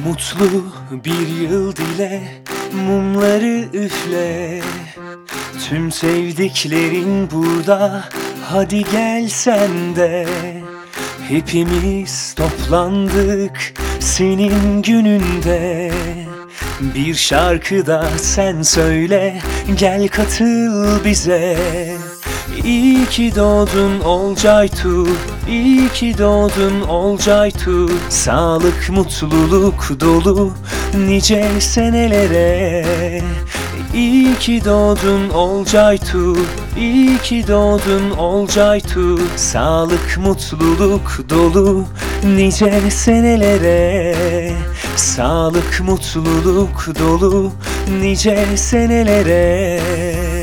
Mutlu bir yıl dile, mumları üfle. Tüm sevdiklerin burada, hadi gel sen de. Hepimiz toplandık senin gününde. Bir şarkı da sen söyle, gel katıl bize. İyi ki doğdun Olcaytu, iyi ki doğdun Olcaytu. Sağlık, mutluluk dolu nice senelere. İyi ki doğdun Olcaytu, iyi ki doğdun Olcaytu. Sağlık, mutluluk dolu nice senelere. Sağlık, mutluluk dolu nice senelere.